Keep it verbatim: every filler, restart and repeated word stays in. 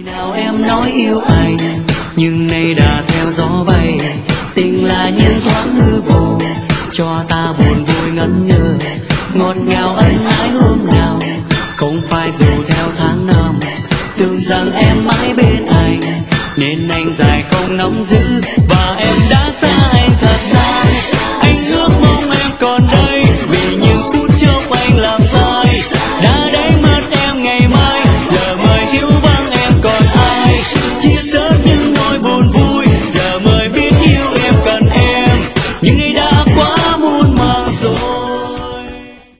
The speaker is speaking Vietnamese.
nào em nói yêu anh nhưng nay đã theo gió bay, tình là những thoáng hư vô cho ta buồn vui ngẩn ngơ, ngọt ngào ân ái hôm nào không phải dù theo tháng năm, tưởng rằng em mãi bên anh nên anh dài không nắm giữ và em đã